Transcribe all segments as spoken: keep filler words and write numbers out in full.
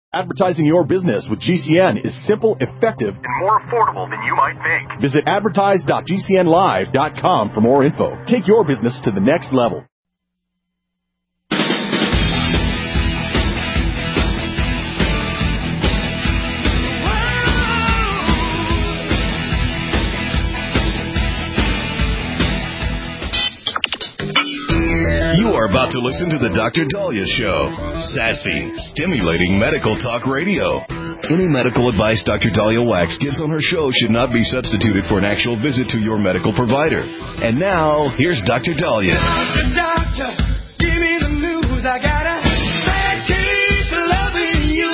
Advertising your business with G C N is simple, effective, and more affordable than you might think. Visit advertise dot g c n live dot com for more info. Take your business to the next level. You are about to listen to the Doctor Daliah Show. Sassy, stimulating medical talk radio. Any medical advice Doctor Daliah Wax gives on her show should not be substituted for an actual visit to your medical provider. And now, here's Doctor Daliah. Doctor, doctor, give me the news. I got a bad case of loving you.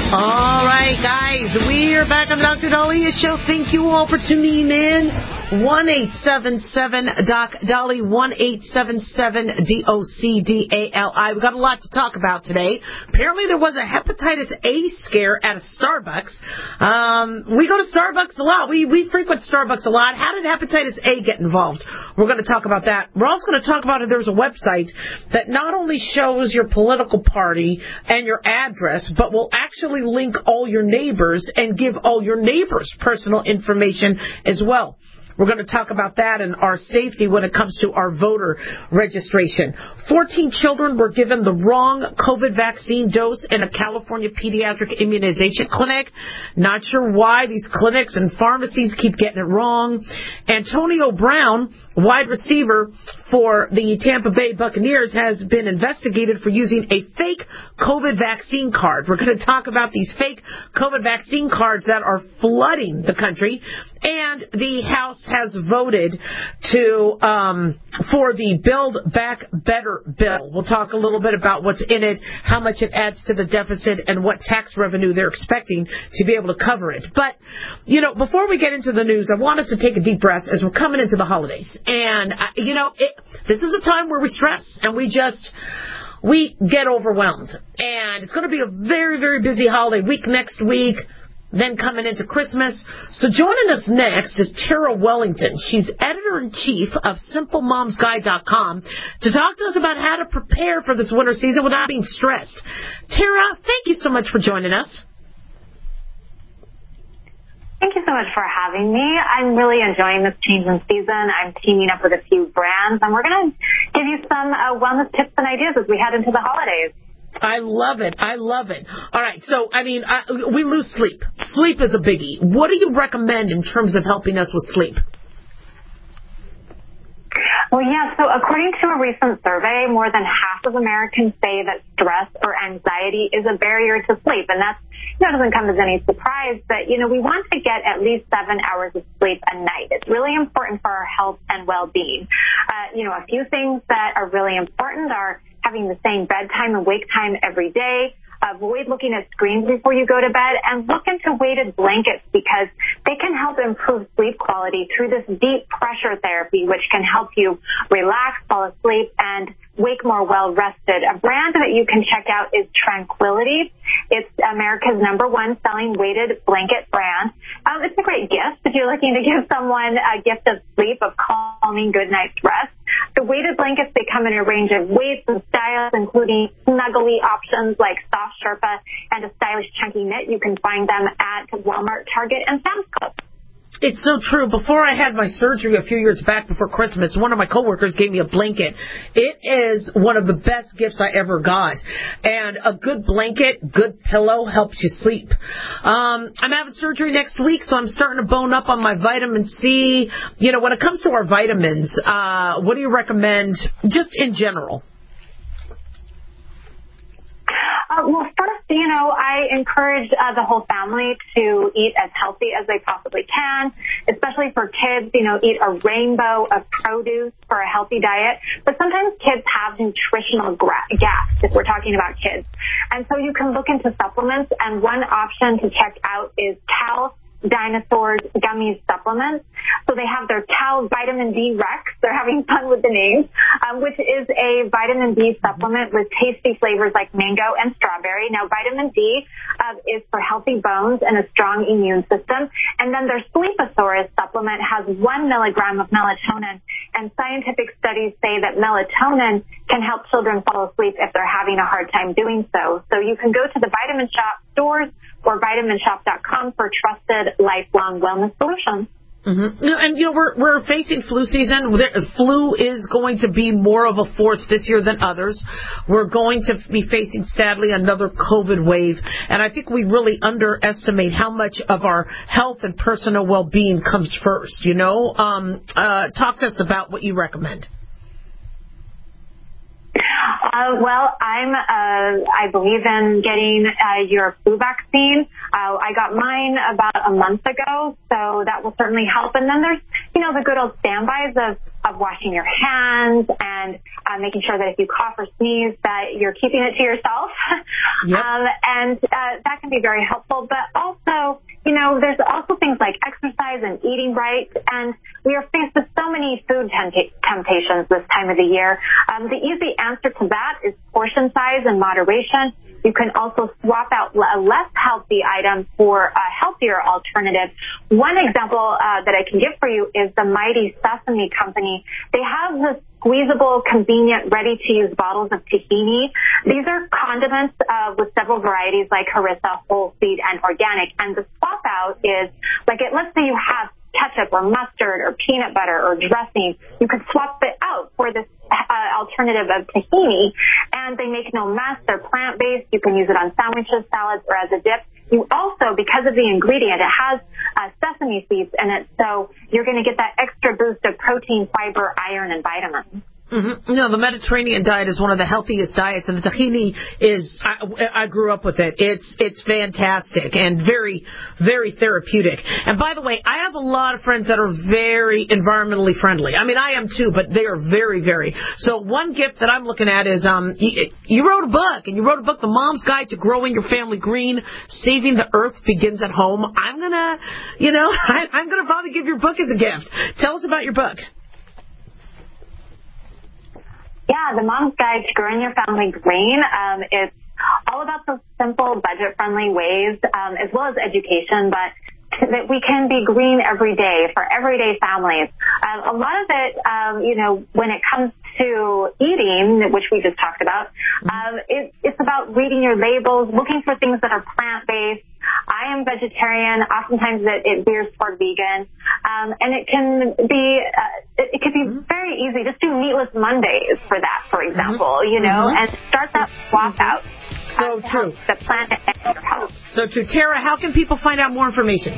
All right, guys, we are back on the Doctor Daliah Show. Thank you all for tuning in. one eight seven seven doc Dali, one eight seven seven D O C D A L I. We've got a lot to talk about today. Apparently there was a hepatitis A scare at a Starbucks. Um, we go to Starbucks a lot. We, we frequent Starbucks a lot. How did hepatitis A get involved? We're going to talk about that. We're also going to talk about it. There's a website that not only shows your political party and your address, but will actually link all your neighbors and give all your neighbors' personal information as well. We're going to talk about that and our safety when it comes to our voter registration. fourteen children were given the wrong COVID vaccine dose in a California pediatric immunization clinic. Not sure why these clinics and pharmacies keep getting it wrong. Antonio Brown, wide receiver for the Tampa Bay Buccaneers, has been investigated for using a fake COVID vaccine card. We're going to talk about these fake COVID vaccine cards that are flooding the country. And the House has voted to um, for the Build Back Better bill. We'll talk a little bit about what's in it, how much it adds to the deficit, and what tax revenue they're expecting to be able to cover it. But, you know, before we get into the news, I want us to take a deep breath as we're coming into the holidays. And, uh, you know, it, this is a time where we stress and we just... we get overwhelmed. And it's going to be a very, very busy holiday week next week. Then coming into Christmas. So joining us next is Tara Wellington. She's editor-in-chief of Simple Moms Guide dot com to talk to us about how to prepare for this winter season without being stressed. Tara, thank you so much for joining us. Thank you so much for having me. I'm really enjoying this change in season. I'm teaming up with a few brands, and we're going to give you some uh, wellness tips and ideas as we head into the holidays. I love it. I love it. All right. So, I mean, I, we lose sleep. Sleep is a biggie. What do you recommend in terms of helping us with sleep? Well, yeah, so according to a recent survey, more than half of Americans say that stress or anxiety is a barrier to sleep. And that's, you know, doesn't come as any surprise, but, you know, we want to get at least seven hours of sleep a night. It's really important for our health and well-being. Uh, you know, a few things that are really important are having the same bedtime and wake time every day. Avoid looking at screens before you go to bed, and look into weighted blankets because they can help improve sleep quality through this deep pressure therapy, which can help you relax, fall asleep, and wake more well-rested. A brand that you can check out is Tranquility. It's America's number one selling weighted blanket brand. Um, it's a great gift if you're looking to give someone a gift of sleep, of calming, good night's rest. The weighted blankets, they come in a range of weights and styles, including snuggly options like soft Sherpa and a stylish chunky knit. You can find them at Walmart, Target, and Sam's Club. It's so true. Before I had my surgery a few years back before Christmas, one of my coworkers gave me a blanket. It is one of the best gifts I ever got. And a good blanket, good pillow helps you sleep. Um, I'm having surgery next week, so I'm starting to bone up on my vitamin C. You know, when it comes to our vitamins, uh, what do you recommend just in general? Uh, well, first, you know, I encourage uh, the whole family to eat as healthy as they possibly can, especially for kids. You know, eat a rainbow of produce for a healthy diet. But sometimes kids have nutritional gra- gaps if we're talking about kids. And so you can look into supplements, and one option to check out is Cal Dinosaurs Gummies Supplements. So they have their Cal Vitamin D Rex. They're having fun with the names, um, which is a vitamin D supplement with tasty flavors like mango and strawberry. Now, vitamin D uh, is for healthy bones and a strong immune system. And then their Sleeposaurus supplement has one milligram of melatonin And scientific studies say that melatonin can help children fall asleep if they're having a hard time doing so. So you can go to the Vitamin Shop stores or vitamin shop dot com for trusted lifelong wellness solutions. Mm-hmm. And, you know, we're we're facing flu season. Flu is going to be more of a force this year than others. We're going to be facing, sadly, another COVID wave. And I think we really underestimate how much of our health and personal well-being comes first, you know. Um, uh, talk to us about what you recommend. Uh, well, I'm, uh, I believe in getting uh, your flu vaccine. Uh, I got mine about a month ago, so that will certainly help. And then there's, you know, the good old standbys of, of washing your hands and uh, making sure that if you cough or sneeze that you're keeping it to yourself. Yep. um, and uh, that can be very helpful. But also, you know, there's also things like exercise and eating right. And we are faced with so many food tempt- temptations this time of the year. Um, the easy answer to that is portion size and moderation. You can also swap out a less healthy item for a healthier alternative. One example uh, that I can give for you is the Mighty Sesame Company. They have the squeezable, convenient, ready-to-use bottles of tahini. These are condiments uh, with several varieties like harissa, whole seed, and organic. And the swap out is, like, it, let's say you have ketchup or mustard or peanut butter or dressing, you could swap it out for this uh, alternative of tahini, and they make no mess. They're plant-based. You can use it on sandwiches, salads, or as a dip. You also, because of the ingredient, it has uh, sesame seeds in it, so you're going to get that extra boost of protein, fiber, iron, and vitamins. Mm-hmm. No, the Mediterranean diet is one of the healthiest diets, and the tahini is, I, I grew up with it. It's it's fantastic and very, very therapeutic. And by the way, I have a lot of friends that are very environmentally friendly. I mean, I am too, but they are very, very. So one gift that I'm looking at is um, you, you wrote a book, and you wrote a book, The Mom's Guide to Growing Your Family Green, Saving the Earth Begins at Home. I'm going to, you know, I, I'm going to probably give your book as a gift. Tell us about your book. Yeah, The Mom's Guide to Growing Your Family Green. Um, it's all about those simple, budget-friendly ways, um, as well as education, but that we can be green every day for everyday families. Um, a lot of it, um, you know, when it comes to eating, which we just talked about, um, it, it's about reading your labels, looking for things that are plant-based. I am vegetarian. Oftentimes it, it veers toward vegan. Um, and it can be, uh, it, it can be very easy. Just do meatless Mondays for that, for example, mm-hmm. you know, mm-hmm. and start that swap out. So uh, true. The planet and your health. So true. Tara, how can people find out more information?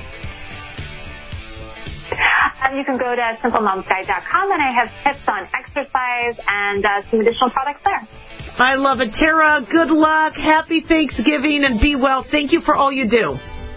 Um, you can go to simple moms guide dot com, and I have tips on exercise and uh, some additional products there. I love it. Tara, good luck. Happy Thanksgiving, and be well. Thank you for all you do.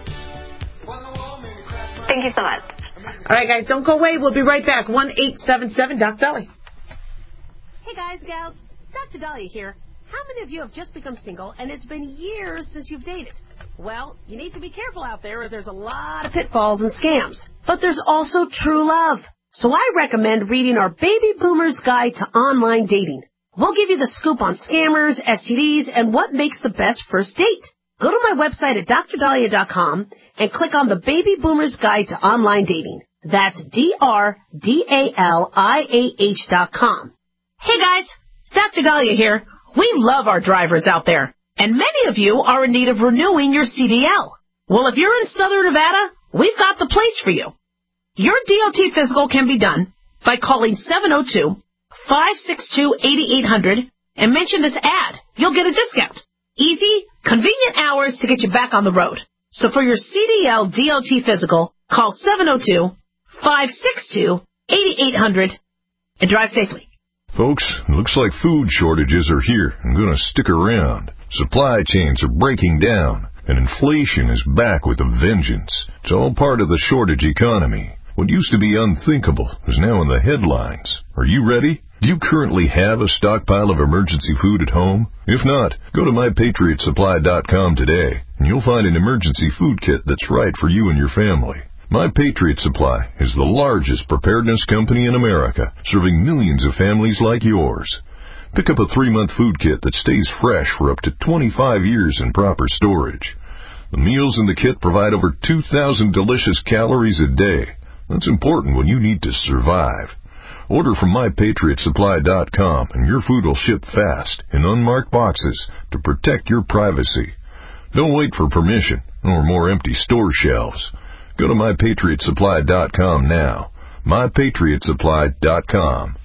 Thank you so much. All right, guys, don't go away. We'll be right back. one eight seven seven Doc Dolly. Hey, guys, gals. Doctor Dahlia here. How many of you have just become single, and it's been years since you've dated? Well, you need to be careful out there, as there's a lot of pitfalls and scams. But there's also true love. So I recommend reading our Baby Boomer's Guide to Online Dating. We'll give you the scoop on scammers, S T Ds, and what makes the best first date. Go to my website at dr dahlia dot com and click on the Baby Boomer's Guide to Online Dating. That's D R D A L I A H dot com. Hey, guys. Doctor Dahlia here. We love our drivers out there. And many of you are in need of renewing your C D L. Well, if you're in Southern Nevada, we've got the place for you. Your D O T physical can be done by calling seven oh two, five six two, eight eight hundred and mention this ad. You'll get a discount. Easy, convenient hours to get you back on the road. So for your C D L D O T physical, call seven oh two, five six two, eight eight hundred and drive safely. Folks, looks like food shortages are here and going to stick around. Supply chains are breaking down, and inflation is back with a vengeance. It's all part of the shortage economy. What used to be unthinkable is now in the headlines. Are you ready? Do you currently have a stockpile of emergency food at home? If not, go to my patriot supply dot com today, and you'll find an emergency food kit that's right for you and your family. My Patriot Supply is the largest preparedness company in America, serving millions of families like yours. Pick up a three-month food kit that stays fresh for up to twenty-five years in proper storage. The meals in the kit provide over two thousand delicious calories a day. That's important when you need to survive. Order from my patriot supply dot com and your food will ship fast in unmarked boxes to protect your privacy. Don't wait for permission or more empty store shelves. Go to my patriot supply dot com now. my patriot supply dot com.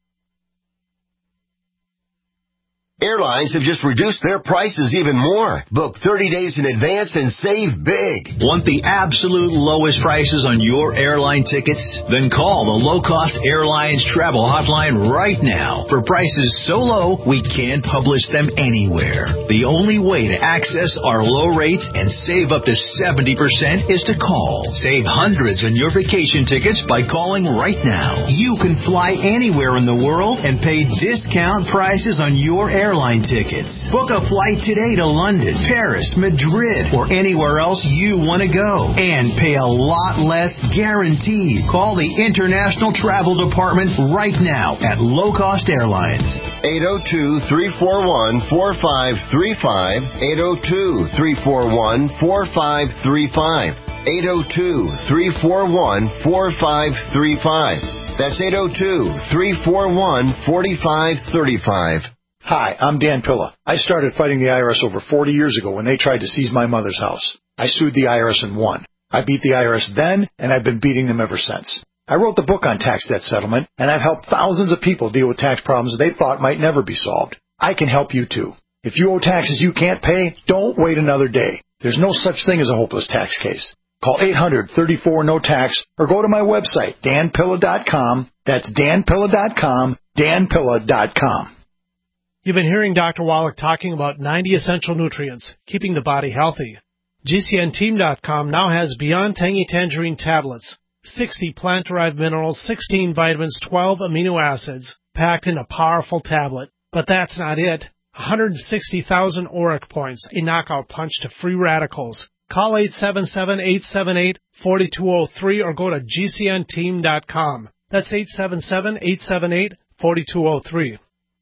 Airlines have just reduced their prices even more. Book thirty days in advance and save big. Want the absolute lowest prices on your airline tickets? Then call the Low Cost Airlines Travel Hotline right now. For prices so low, we can't publish them anywhere. The only way to access our low rates and save up to seventy percent is to call. Save hundreds on your vacation tickets by calling right now. You can fly anywhere in the world and pay discount prices on your airline Airline tickets. Book a flight today to London, Paris, Madrid, or anywhere else you want to go. And pay a lot less guaranteed. Call the International Travel Department right now at Low Cost Airlines. eight oh two, three four one, four five three five. eight oh two, three four one, four five three five. eight oh two, three four one, four five three five. That's eight oh two, three four one, four five three five. Hi, I'm Dan Pilla. I started fighting the I R S over forty years ago when they tried to seize my mother's house. I sued the I R S and won. I beat the I R S then, and I've been beating them ever since. I wrote the book on tax debt settlement, and I've helped thousands of people deal with tax problems they thought might never be solved. I can help you too. If you owe taxes you can't pay, don't wait another day. There's no such thing as a hopeless tax case. Call eight hundred, thirty-four, no tax or go to my website, dan pilla dot com. That's dan pilla dot com, dan pilla dot com. You've been hearing Doctor Wallach talking about ninety essential nutrients, keeping the body healthy. G C N team dot com now has Beyond Tangy Tangerine tablets, sixty plant-derived minerals, sixteen vitamins, twelve amino acids, packed in a powerful tablet. But that's not it. one hundred sixty thousand auric points, a knockout punch to free radicals. Call eight seven seven, eight seven eight, four two zero three or go to G C N team dot com. That's eight seven seven, eight seven eight, four two zero three.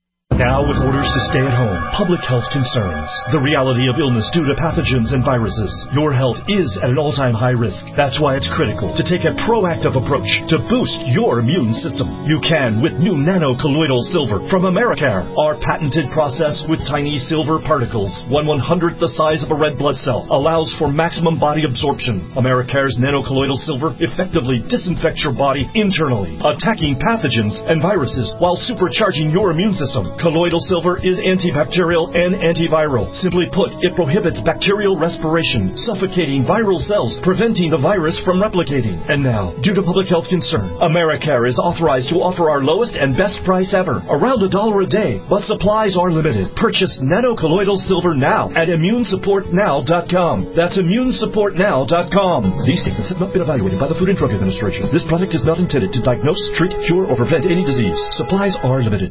Now with orders to stay at home, public health concerns, the reality of illness due to pathogens and viruses, your health is at an all-time high risk. That's why it's critical to take a proactive approach to boost your immune system. You can with new nano-colloidal silver from Americare. Our patented process with tiny silver particles, one one-hundredth the size of a red blood cell, allows for maximum body absorption. Americare's nano-colloidal silver effectively disinfects your body internally, attacking pathogens and viruses while supercharging your immune system. Colloidal silver is antibacterial and antiviral. Simply put, it prohibits bacterial respiration, suffocating viral cells, preventing the virus from replicating. And now, due to public health concern, Americare is authorized to offer our lowest and best price ever, around a dollar a day, but supplies are limited. Purchase nano-colloidal silver now at immune support now dot com. That's immune support now dot com. These statements have not been evaluated by the Food and Drug Administration. This product is not intended to diagnose, treat, cure, or prevent any disease. Supplies are limited.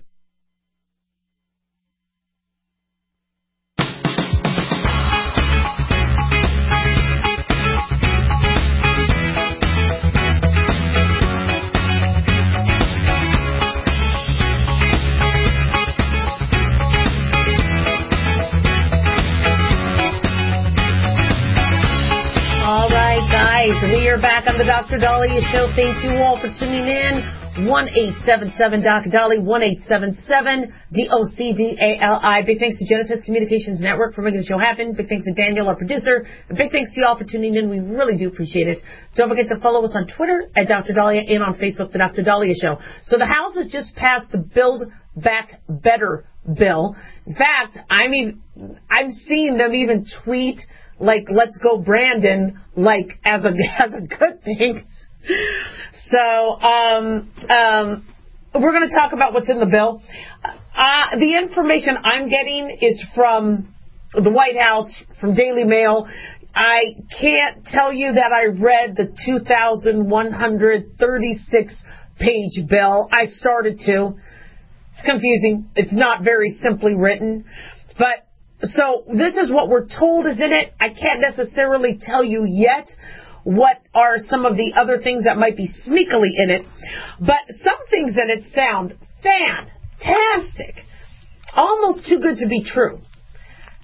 We are back on the Doctor Dahlia Show. Thank you all for tuning in. one eight seven seven Doc Dolly, one eight seven seven D O C D A L I. Big thanks to Genesis Communications Network for making the show happen. Big thanks to Daniel, our producer. And big thanks to you all for tuning in. We really do appreciate it. Don't forget to follow us on Twitter at Doctor Dahlia and on Facebook, the Doctor Dahlia Show. So the House has just passed the Build Back Better bill. In fact, I mean, I've seen them even tweet like, let's go Brandon, like, as a, as a good thing. So, um, um, we're going to talk about what's in the bill. Uh, the information I'm getting is from the White House, from Daily Mail. I can't tell you that I read the two thousand one hundred thirty-six page bill. I started to. It's confusing. It's not very simply written. But so this is what we're told is in it. I can't necessarily tell you yet what are some of the other things that might be sneakily in it. But some things in it sound fantastic. Almost too good to be true.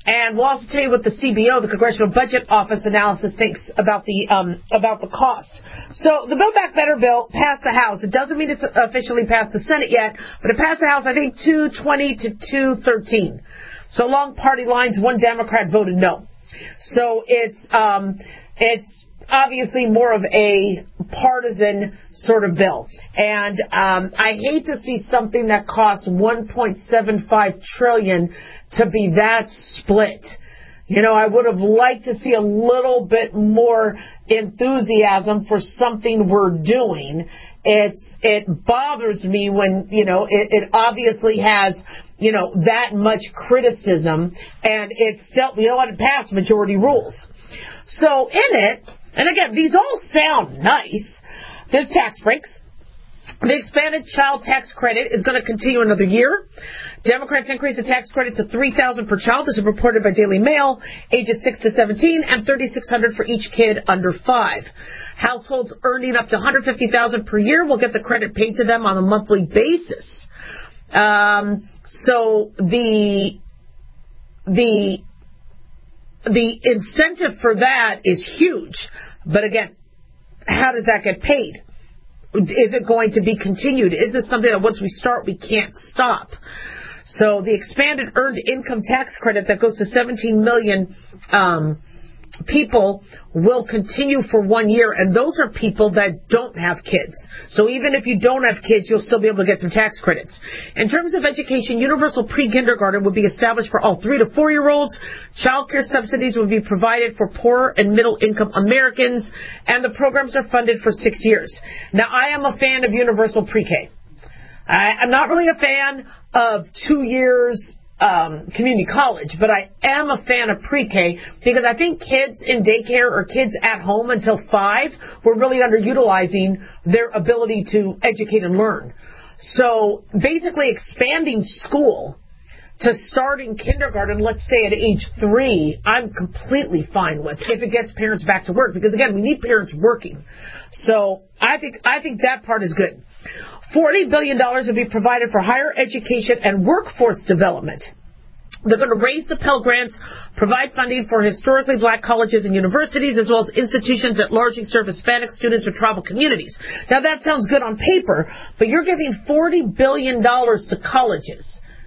And we'll also tell you what the C B O, the Congressional Budget Office Analysis, thinks about the um, about the cost. So the Build Back Better bill passed the House. It doesn't mean it's officially passed the Senate yet, but it passed the House, I think, two twenty to two thirteen. So along party lines, one Democrat voted no. So it's um, it's obviously more of a partisan sort of bill. And um, I hate to see something that costs one point seven five trillion dollars to be that split. You know, I would have liked to see a little bit more enthusiasm for something we're doing. It's it bothers me when, you know, it, it obviously has, you know, that much criticism, and it's still, you know what, it passed majority rules. So in it, and again, these all sound nice. There's tax breaks. The expanded child tax credit is going to continue another year. Democrats increase the tax credit to three thousand dollars per child. This is reported by Daily Mail. Ages six to seventeen, and thirty-six hundred dollars for each kid under five. Households earning up to one hundred fifty thousand dollars per year will get the credit paid to them on a monthly basis. Um, so the the the incentive for that is huge. But again, how does that get paid? Is it going to be continued? Is this something that once we start, we can't stop? So the expanded earned income tax credit that goes to seventeen million um, people will continue for one year, and those are people that don't have kids. So even if you don't have kids, you'll still be able to get some tax credits. In terms of education, universal pre-kindergarten would be established for all three to four-year-olds. Child care subsidies would be provided for poor and middle-income Americans, and the programs are funded for six years. Now, I am a fan of universal pre-K. I, I'm not really a fan of two years Um, community college, but I am a fan of pre-K because I think kids in daycare or kids at home until five were really underutilizing their ability to educate and learn. So basically expanding school to starting kindergarten, let's say at age three, I'm completely fine with if it gets parents back to work, because again, we need parents working. So I think I think that part is good. forty billion dollars will be provided for higher education and workforce development. They're going to raise the Pell Grants, provide funding for historically black colleges and universities, as well as institutions that largely serve Hispanic students or tribal communities. Now, that sounds good on paper, but you're giving forty billion dollars to colleges.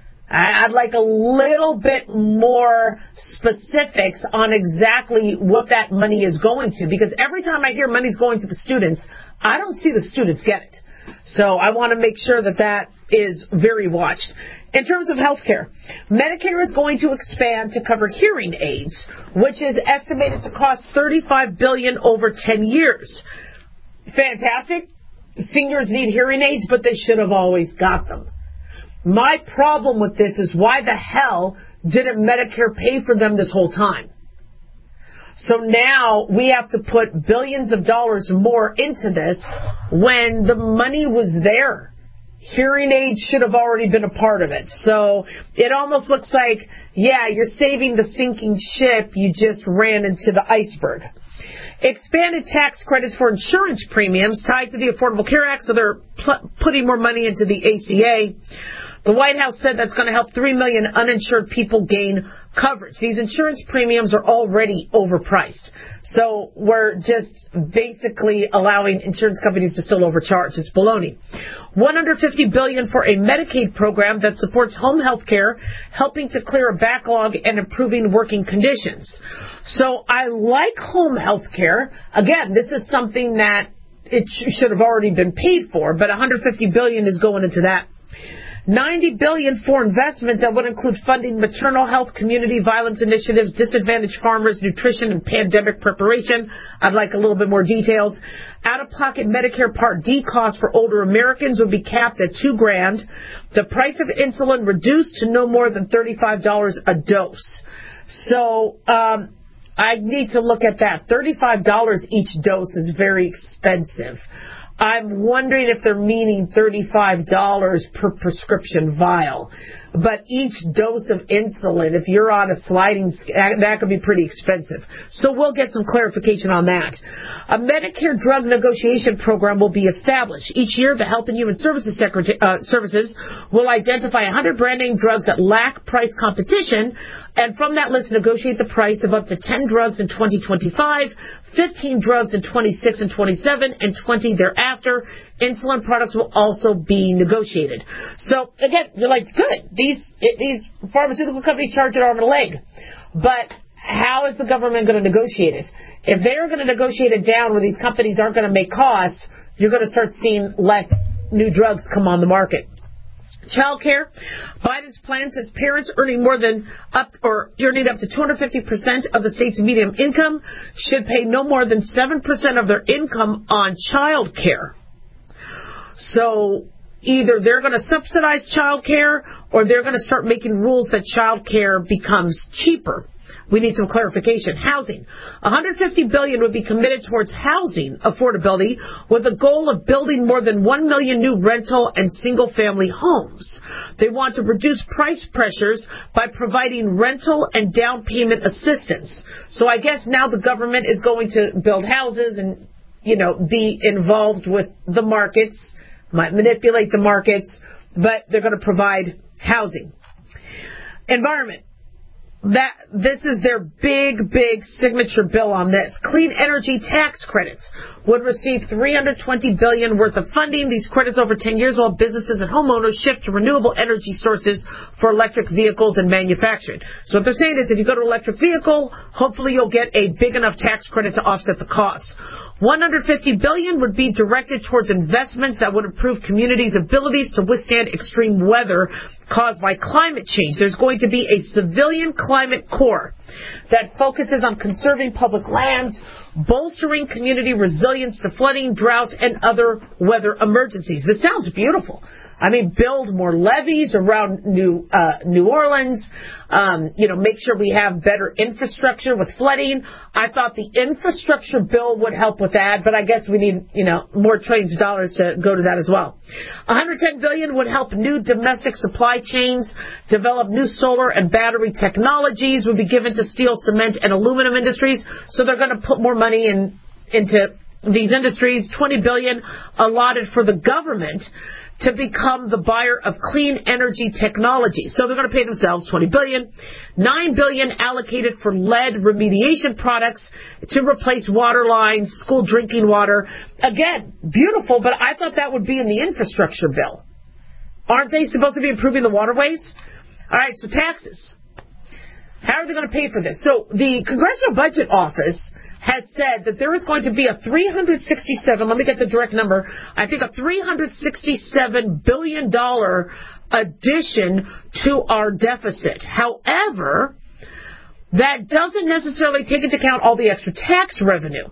I'd like a little bit more specifics on exactly what that money is going to, because every time I hear money's going to the students, I don't see the students get it. So I want to make sure that that is very watched. In terms of health care, Medicare is going to expand to cover hearing aids, which is estimated to cost thirty-five billion dollars over ten years. Fantastic. Seniors need hearing aids, but they should have always got them. My problem with this is why the hell didn't Medicare pay for them this whole time? So now we have to put billions of dollars more into this when the money was there. Hearing aids should have already been a part of it. So it almost looks like, yeah, you're saving the sinking ship, you just ran into the iceberg. Expanded tax credits for insurance premiums tied to the Affordable Care Act, so they're pl- putting more money into the A C A. The White House said that's going to help three million uninsured people gain coverage. These insurance premiums are already overpriced. So we're just basically allowing insurance companies to still overcharge. It's baloney. one hundred fifty billion dollars for a Medicaid program that supports home health care, helping to clear a backlog and improving working conditions. So I like home health care. Again, this is something that it sh- should have already been paid for, but one hundred fifty billion dollars is going into that. ninety billion dollars for investments that would include funding maternal health, community violence initiatives, disadvantaged farmers, nutrition, and pandemic preparation. I'd like a little bit more details. Out-of-pocket Medicare Part D costs for older Americans would be capped at two grand. The price of insulin reduced to no more than thirty-five dollars a dose. So um, I need to look at that. thirty-five dollars each dose is very expensive. I'm wondering if they're meaning thirty-five dollars per prescription vial. but each dose of insulin, if you're on a sliding scale, that could be pretty expensive. So we'll get some clarification on that. A Medicare drug negotiation program will be established. Each year, the Health and Human Services Secretary, uh, Services will identify one hundred brand name drugs that lack price competition, and from that list, negotiate the price of up to ten drugs in twenty twenty-five, fifteen drugs in twenty-six and twenty-seven, and twenty thereafter. Insulin products will also be negotiated. So, again, you're like, good. These these pharmaceutical companies charge an arm and a leg. But how is the government going to negotiate it? If they're going to negotiate it down where these companies aren't going to make costs, you're going to start seeing less new drugs come on the market. Child care. Biden's plan says parents earning more than up or earning up to two hundred fifty percent of the state's median income should pay no more than seven percent of their income on child care. So either they're going to subsidize child care or they're going to start making rules that child care becomes cheaper. We need some clarification. Housing. one hundred fifty billion dollars would be committed towards housing affordability with a goal of building more than one million new rental and single-family homes. They want to reduce price pressures by providing rental and down payment assistance. So I guess now the government is going to build houses and, you know, be involved with the markets, might manipulate the markets, but they're going to provide housing. Environment. That this is their big, big signature bill on this. Clean energy tax credits would receive three hundred twenty billion dollars worth of funding. These credits over ten years while businesses and homeowners shift to renewable energy sources for electric vehicles and manufacturing. So what they're saying is if you go to an electric vehicle, hopefully you'll get a big enough tax credit to offset the cost. one hundred fifty billion dollars would be directed towards investments that would improve communities' abilities to withstand extreme weather caused by climate change. There's going to be a civilian climate corps that focuses on conserving public lands, bolstering community resilience to flooding, drought, and other weather emergencies. This sounds beautiful. I mean, build more levees around New uh, New Orleans. Um, you know, make sure we have better infrastructure with flooding. I thought the infrastructure bill would help with that, but I guess we need, you know, more trillions of dollars to go to that as well. one hundred ten billion dollars would help new domestic supply chains develop new solar and battery technologies. Would be given to steel, cement, and aluminum industries. So they're going to put more money in into these industries. twenty billion dollars allotted for the government to become the buyer of clean energy technology. So they're going to pay themselves twenty billion dollars. nine billion dollars allocated for lead remediation products to replace water lines, school drinking water. Again, beautiful, but I thought that would be in the infrastructure bill. Aren't they supposed to be improving the waterways? All right, so taxes. How are they going to pay for this? So the Congressional Budget Office has said that there is going to be a three hundred sixty-seven, let me get the direct number, I think a three hundred sixty-seven billion dollars addition to our deficit. However, that doesn't necessarily take into account all the extra tax revenue.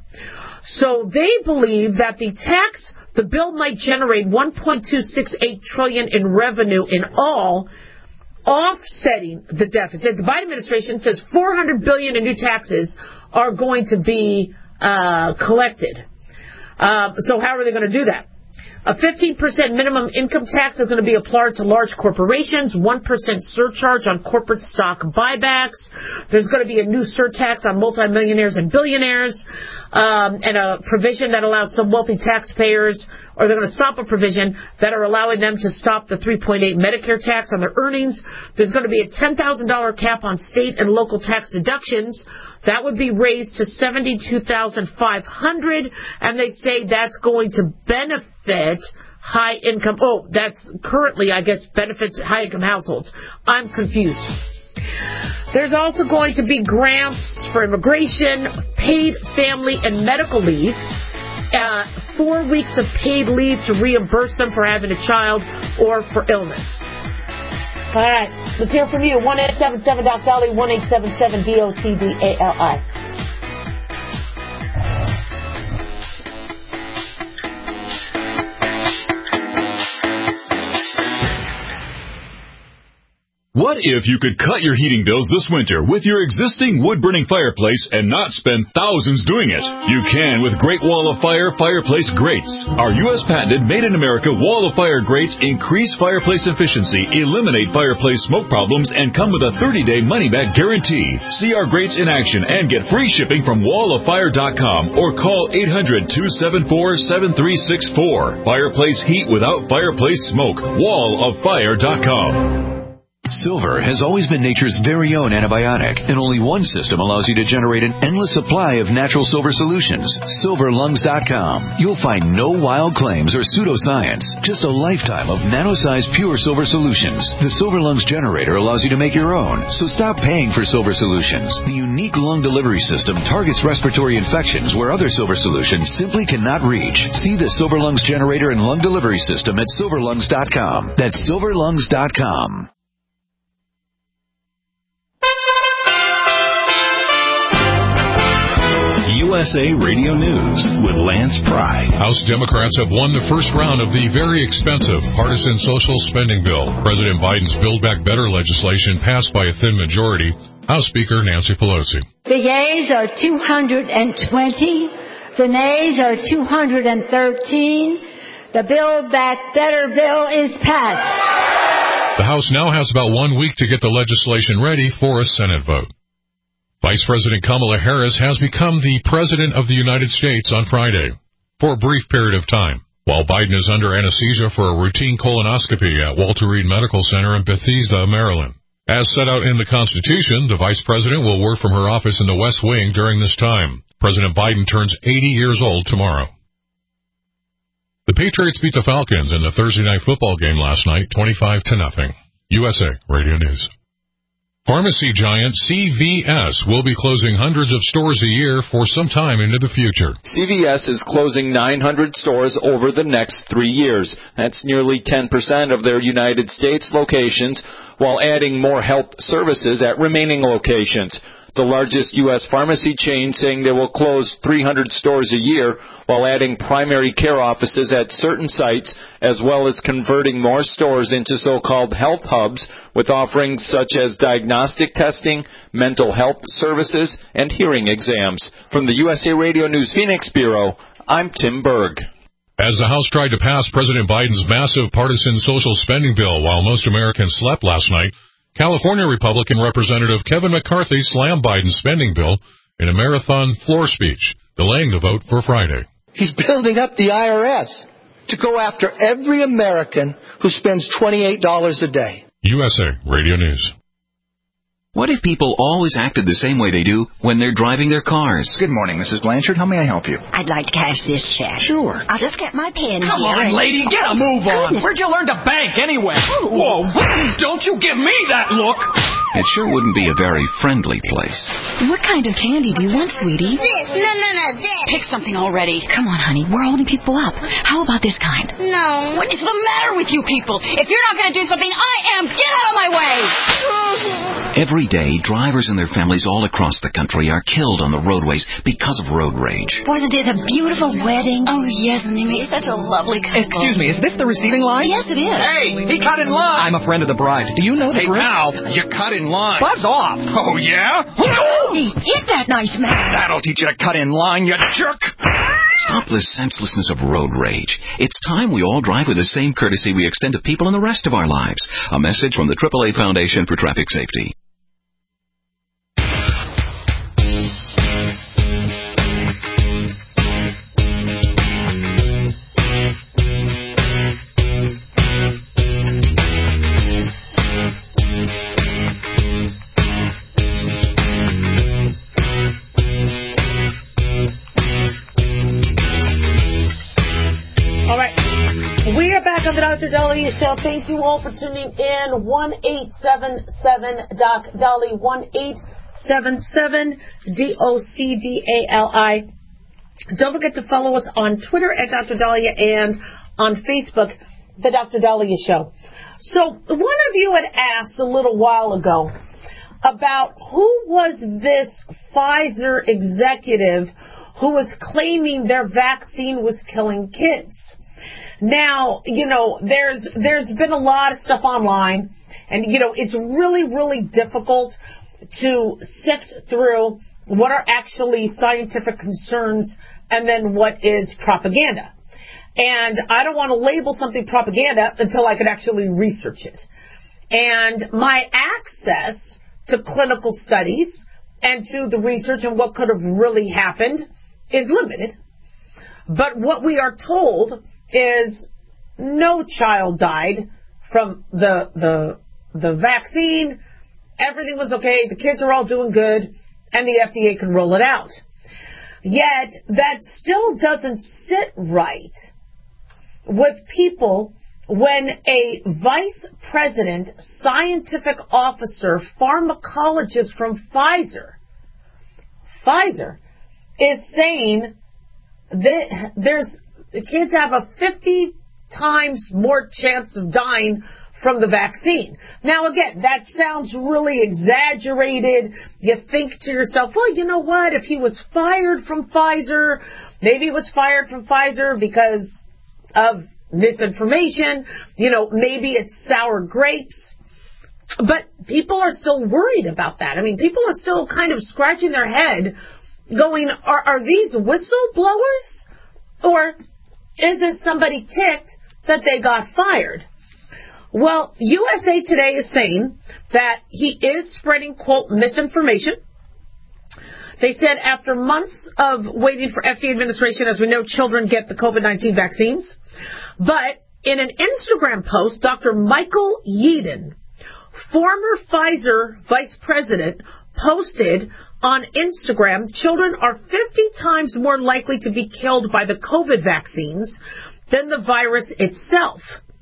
So they believe that the tax, the bill might generate one point two six eight trillion dollars in revenue in all, offsetting the deficit. The Biden administration says four hundred billion dollars in new taxes are going to be uh, collected. Uh, so how are they going to do that? A fifteen percent minimum income tax is going to be applied to large corporations, one percent surcharge on corporate stock buybacks. There's going to be a new surtax on multimillionaires and billionaires, um, and a provision that allows some wealthy taxpayers, or they're going to stop a provision that are allowing them to stop the three point eight Medicare tax on their earnings. There's going to be a ten thousand dollars cap on state and local tax deductions. That would be raised to seventy-two thousand five hundred dollars, and they say that's going to benefit high income. Oh, that's currently, I guess, benefits high income households. I'm confused. There's also going to be grants for immigration, paid family and medical leave, uh, four weeks of paid leave to reimburse them for having a child or for illness. All right, let's hear from you. one eight seven seven Doc Dolly, one eight seven seven D O C D A L I. What if you could cut your heating bills this winter with your existing wood-burning fireplace and not spend thousands doing it? You can with Great Wall of Fire fireplace grates. Our U S patented made-in-America Wall of Fire grates increase fireplace efficiency, eliminate fireplace smoke problems, and come with a thirty-day money-back guarantee. See our grates in action and get free shipping from wall of fire dot com or call eight hundred, two seven four, seven three six four. Fireplace heat without fireplace smoke. wall of fire dot com. Silver has always been nature's very own antibiotic, and only one system allows you to generate an endless supply of natural silver solutions. silver lungs dot com. You'll find no wild claims or pseudoscience, just a lifetime of nano-sized pure silver solutions. The Silver Lungs generator allows you to make your own, so stop paying for silver solutions. The unique lung delivery system targets respiratory infections where other silver solutions simply cannot reach. See the Silver Lungs generator and lung delivery system at silver lungs dot com. That's silver lungs dot com. U S A Radio News with Lance Pry. House Democrats have won the first round of the very expensive partisan social spending bill. President Biden's Build Back Better legislation passed by a thin majority. House Speaker Nancy Pelosi. The yeas are two hundred twenty. The nays are two hundred thirteen. The Build Back Better bill is passed. The House now has about one week to get the legislation ready for a Senate vote. Vice President Kamala Harris has become the President of the United States on Friday for a brief period of time, while Biden is under anesthesia for a routine colonoscopy at Walter Reed Medical Center in Bethesda, Maryland. As set out in the Constitution, the Vice President will work from her office in the West Wing during this time. President Biden turns eighty years old tomorrow. The Patriots beat the Falcons in the Thursday night football game last night, twenty-five to nothing. U S A Radio News. Pharmacy giant C V S will be closing hundreds of stores a year for some time into the future. C V S is closing nine hundred stores over the next three years. That's nearly ten percent of their United States locations, while adding more health services at remaining locations. The largest U S pharmacy chain saying they will close three hundred stores a year while adding primary care offices at certain sites, as well as converting more stores into so-called health hubs with offerings such as diagnostic testing, mental health services, and hearing exams. From the U S A Radio News Phoenix Bureau, I'm Tim Berg. As the House tried to pass President Biden's massive partisan social spending bill while most Americans slept last night, California Republican Representative Kevin McCarthy slammed Biden's spending bill in a marathon floor speech, delaying the vote for Friday. He's building up the I R S to go after every American who spends twenty-eight dollars a day. U S A Radio News. What if people always acted the same way they do when they're driving their cars? Good morning, Missus Blanchard. How may I help you? I'd like to cash this check. Sure. I'll just get my pen Come here. on, lady, get a move on. Goodness. Where'd you learn to bank anyway? Whoa, don't you give me that look. It sure wouldn't be a very friendly place. What kind of candy do you want, sweetie? This. No, no, no, this. Pick something already. Come on, honey. We're holding people up. How about this kind? No. What is the matter with you people? If you're not going to do something, I am. Get out of my way. Every day, drivers and their families all across the country are killed on the roadways because of road rage. Wasn't it a beautiful wedding? Oh, yes, and they made such a lovely couple. Excuse me, is this the receiving line? Yes, it is. Hey, he cut in line. I'm a friend of the bride. Do you know the Hey, bride? pal, you cut in line. Buzz off. Oh, yeah? Hey, hit that nice man. That'll teach you to cut in line, you jerk. Stop the senselessness of road rage. It's time we all drive with the same courtesy we extend to people in the rest of our lives. A message from the triple A Foundation for Traffic Safety. On the Doctor Dolly Show. Thank you all for tuning in. one eight seven seven Doc Dolly. one eight seven seven D O C D A L I. Don't forget to follow us on Twitter at Doctor Dahlia and on Facebook, The Doctor Dahlia Show. So one of you had asked a little while ago about who was this Pfizer executive who was claiming their vaccine was killing kids. Now, you know, there's there's been a lot of stuff online, And, you know, it's really, really difficult to sift through what are actually scientific concerns and then what is propaganda. And I don't want to label something propaganda until I can actually research it. And my access to clinical studies and to the research and what could have really happened is limited. But what we are told is no child died from the the the vaccine. Everything was okay. The kids are all doing good, and the F D A can roll it out. Yet that still doesn't sit right with people when a vice president, scientific officer, pharmacologist from Pfizer, Pfizer is saying that there's the kids have a fifty times more chance of dying from the vaccine. Now, again, that sounds really exaggerated. You think to yourself, well, you know what? If he was fired from Pfizer, maybe he was fired from Pfizer because of misinformation. You know, maybe it's sour grapes. But people are still worried about that. I mean, people are still kind of scratching their head going, are, are these whistleblowers? Or is this somebody ticked that they got fired? Well, U S A Today is saying that he is spreading, quote, misinformation. They said after months of waiting for F D A administration, as we know, children get the COVID nineteen vaccines. But in an Instagram post, Doctor Michael Yeadon, former Pfizer vice president, posted on Instagram, children are fifty times more likely to be killed by the COVID vaccines than the virus itself.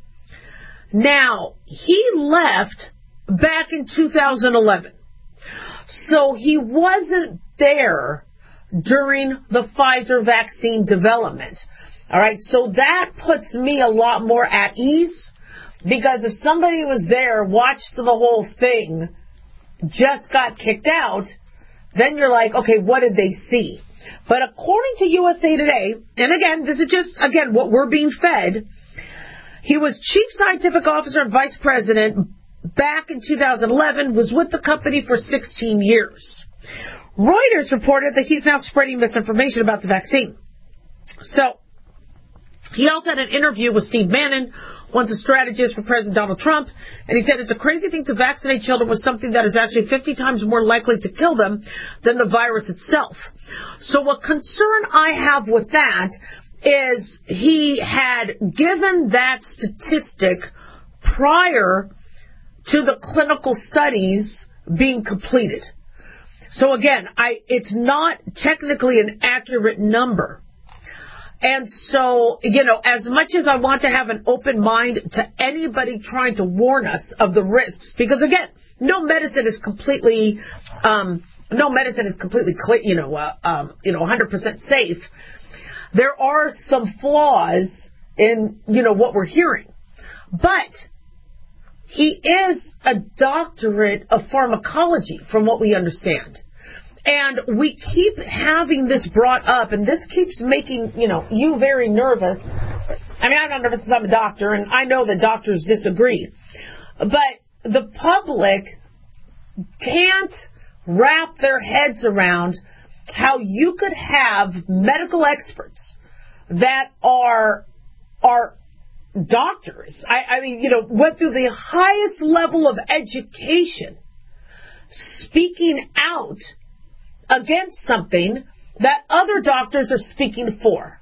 Now, he left back in two thousand eleven, so he wasn't there during the Pfizer vaccine development. All right, so that puts me a lot more at ease, because if somebody was there, watched the whole thing, just got kicked out, then you're like, okay, what did they see? But according to U S A Today, and again, this is just, again, what we're being fed, he was chief scientific officer and vice president back in two thousand eleven, was with the company for sixteen years. Reuters reported that he's now spreading misinformation about the vaccine. So, he also had an interview with Steve Bannon, once a strategist for President Donald Trump, and he said it's a crazy thing to vaccinate children with something that is actually fifty times more likely to kill them than the virus itself. So what concern I have with that is he had given that statistic prior to the clinical studies being completed. So again, I it's not technically an accurate number. And so, you know, as much as I want to have an open mind to anybody trying to warn us of the risks, because again, no medicine is completely, um, no medicine is completely, you know, uh, um, you know, one hundred percent safe. There are some flaws in, you know, what we're hearing. But he is a doctorate of pharmacology, from what we understand. And we keep having this brought up, and this keeps making, you know, you very nervous. I mean, I'm not nervous because I'm a doctor, and I know that doctors disagree. But the public can't wrap their heads around how you could have medical experts that are are doctors. I, I mean, you know, went through the highest level of education, speaking out against something that other doctors are speaking for.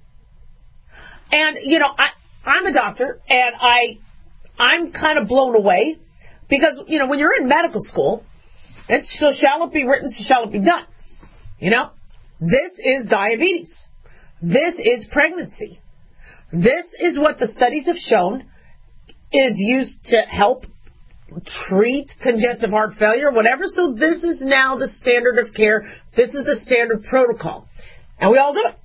And, you know, I, I'm a doctor, and I, I'm kind of blown away because, you know, when you're in medical school, it's so shall it be written, so shall it be done. You know, this is diabetes. This is pregnancy. This is what the studies have shown is used to help treat congestive heart failure, whatever. So this is now the standard of care. This is the standard protocol. And we all do it.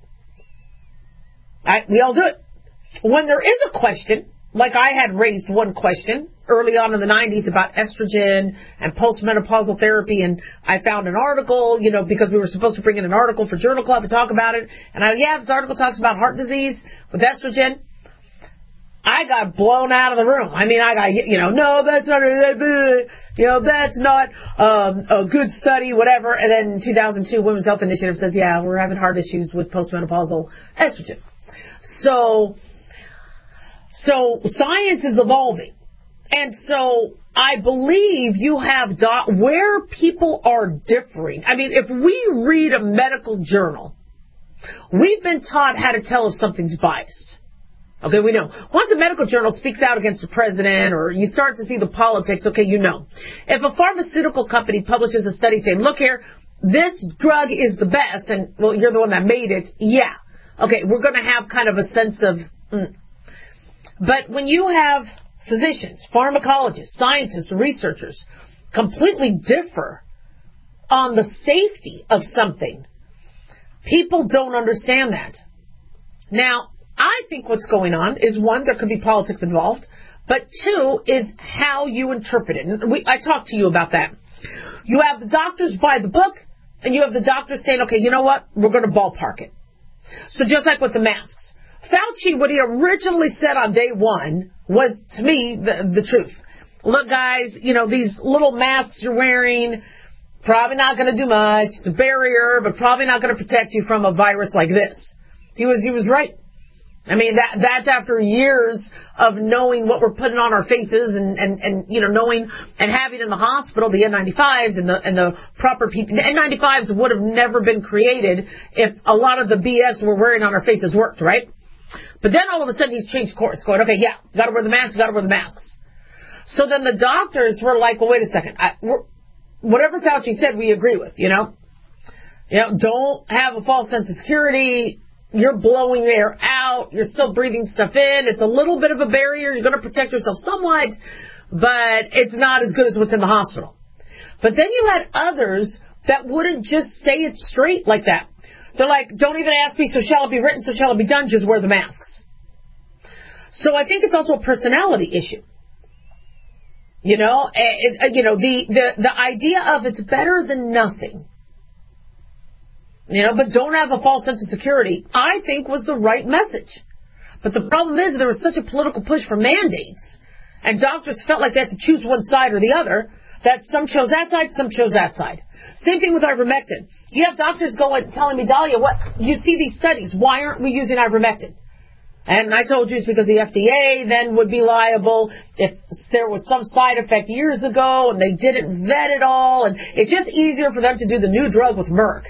I, we all do it. When there is a question, like I had raised one question early on in the nineties about estrogen and postmenopausal therapy, and I found an article, you know, because we were supposed to bring in an article for Journal Club and talk about it. And I, yeah, this article talks about heart disease with estrogen. I got blown out of the room. I mean, I got, you know, no, that's not, you know, that's not um, a good study, whatever. And then in two thousand two, Women's Health Initiative says, yeah, we're having heart issues with postmenopausal estrogen. So, so science is evolving. And so I believe you have doc- where people are differing. I mean, if we read a medical journal, we've been taught how to tell if something's biased. Okay, we know. Once a medical journal speaks out against the president or you start to see the politics, okay, you know. If a pharmaceutical company publishes a study saying, look here, this drug is the best, and, well, you're the one that made it, yeah. Okay, we're going to have kind of a sense of, mm. But when you have physicians, pharmacologists, scientists, researchers completely differ on the safety of something, people don't understand that. Now, I think what's going on is, one, there could be politics involved, but two, is how you interpret it. And we, I talked to you about that. You have the doctors by the book, and you have the doctors saying, okay, you know what, we're going to ballpark it. So just like with the masks, Fauci, what he originally said on day one was, to me, the, the truth. Look, guys, you know, these little masks you're wearing, probably not going to do much. It's a barrier, but probably not going to protect you from a virus like this. He was, he was right. I mean, that that's after years of knowing what we're putting on our faces and, and, and you know, knowing and having in the hospital the N ninety-fives and the and the proper P P E. The N ninety-fives would have never been created if a lot of the B S we're wearing on our faces worked, right? But then all of a sudden he's changed course, going, okay, yeah, got to wear the masks, got to wear the masks. So then the doctors were like, well, wait a second. I, we're, whatever Fauci said, we agree with, you know? You know, don't have a false sense of security. You're blowing air out. You're still breathing stuff in. It's a little bit of a barrier. You're going to protect yourself somewhat, but it's not as good as what's in the hospital. But then you had others that wouldn't just say it straight like that. They're like, don't even ask me, so shall it be written, so shall it be done, just wear the masks. So I think it's also a personality issue. You know, it, you know, the, the, the idea of it's better than nothing. You know, but don't have a false sense of security, I think was the right message. But the problem is there was such a political push for mandates, and doctors felt like they had to choose one side or the other, that some chose that side, some chose that side. Same thing with ivermectin. You have doctors going, telling me, Dahlia, what, you see these studies, why aren't we using ivermectin? And I told you it's because the F D A then would be liable if there was some side effect years ago and they didn't vet it all, and it's just easier for them to do the new drug with Merck.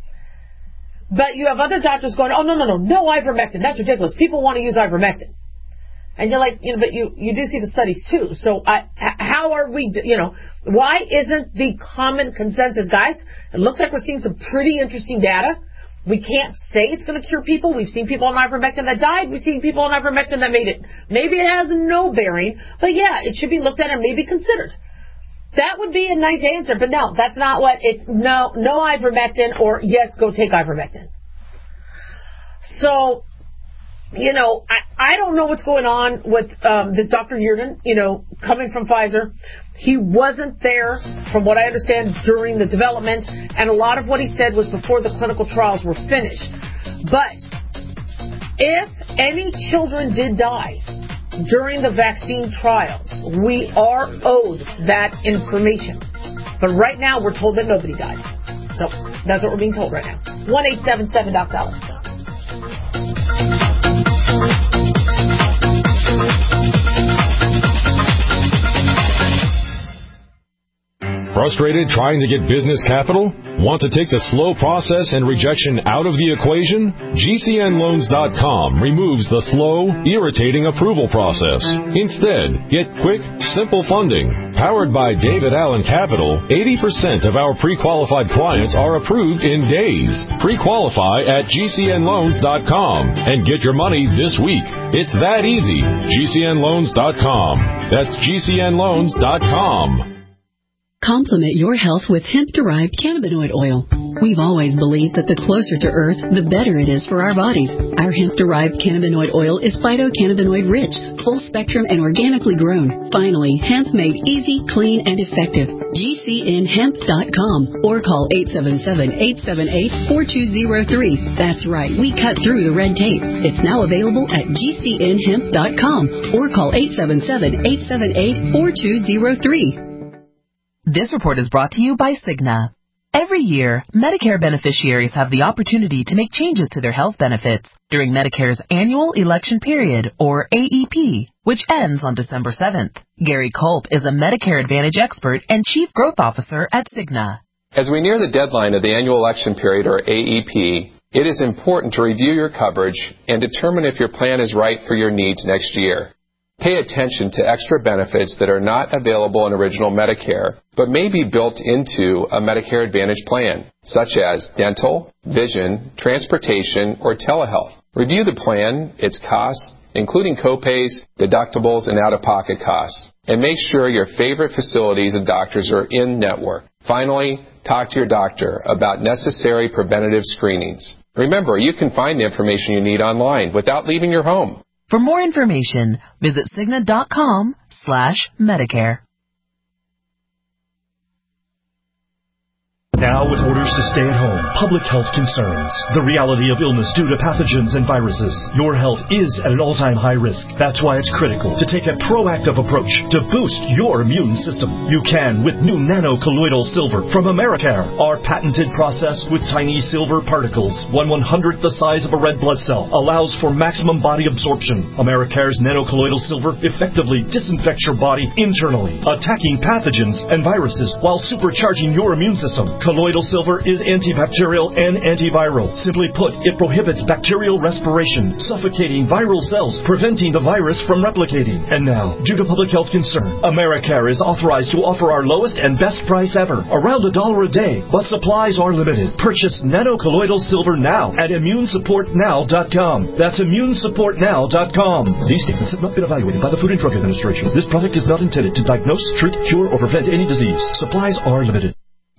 But you have other doctors going, oh, no, no, no, no ivermectin. That's ridiculous. People want to use ivermectin. And you're like, you know, but you, you do see the studies too. So I, how are we, you know, why isn't the common consensus, guys? It looks like we're seeing some pretty interesting data. We can't say it's going to cure people. We've seen people on ivermectin that died. We've seen people on ivermectin that made it. Maybe it has no bearing, but yeah, it should be looked at and maybe considered. That would be a nice answer, but no, that's not what it's. No, no ivermectin, or yes, go take ivermectin. So, you know, I, I don't know what's going on with um, this Doctor Yerden, you know, coming from Pfizer. He wasn't there, from what I understand, during the development, and a lot of what he said was before the clinical trials were finished. But if any children did die during the vaccine trials, we are owed that information. But right now, we're told that nobody died. So that's what we're being told right now. one eight seven seven Doc Dollar. Frustrated trying to get business capital? Want to take the slow process and rejection out of the equation? G C N loans dot com removes the slow, irritating approval process. Instead, get quick, simple funding. Powered by David Allen Capital, eighty percent of our pre-qualified clients are approved in days. Pre-qualify at G C N loans dot com and get your money this week. It's that easy. G C N loans dot com. That's G C N loans dot com. Complement your health with hemp-derived cannabinoid oil. We've always believed that the closer to Earth, the better it is for our bodies. Our hemp-derived cannabinoid oil is phytocannabinoid rich, full spectrum and organically grown. Finally, hemp made easy, clean, and effective. G C N hemp dot com or call eight seven seven, eight seven eight, four two zero three. That's right, we cut through the red tape. It's now available at G C N hemp dot com or call eight seven seven, eight seven eight, four two zero three. This report is brought to you by Cigna. Every year, Medicare beneficiaries have the opportunity to make changes to their health benefits during Medicare's annual election period, or A E P, which ends on December seventh. Gary Culp is a Medicare Advantage expert and Chief Growth Officer at Cigna. As we near the deadline of the annual election period, or A E P, it is important to review your coverage and determine if your plan is right for your needs next year. Pay attention to extra benefits that are not available in original Medicare, but may be built into a Medicare Advantage plan, such as dental, vision, transportation, or telehealth. Review the plan, its costs, including copays, deductibles, and out-of-pocket costs, and make sure your favorite facilities and doctors are in-network. Finally, talk to your doctor about necessary preventative screenings. Remember, you can find the information you need online without leaving your home. For more information, visit Cigna dot com slash Medicare. Now with orders to stay at home, public health concerns, the reality of illness due to pathogens and viruses, your health is at an all-time high risk. That's why it's critical to take a proactive approach to boost your immune system. You can with new nano-colloidal silver from Americare. Our patented process with tiny silver particles, one one-hundredth the size of a red blood cell, allows for maximum body absorption. Americare's nano-colloidal silver effectively disinfects your body internally, attacking pathogens and viruses while supercharging your immune system. Colloidal silver is antibacterial and antiviral. Simply put, it prohibits bacterial respiration, suffocating viral cells, preventing the virus from replicating. And now, due to public health concern, Americare is authorized to offer our lowest and best price ever, around a dollar a day, but supplies are limited. Purchase nano-colloidal silver now at immune support now dot com. That's immune support now dot com. These statements have not been evaluated by the Food and Drug Administration. This product is not intended to diagnose, treat, cure, or prevent any disease. Supplies are limited.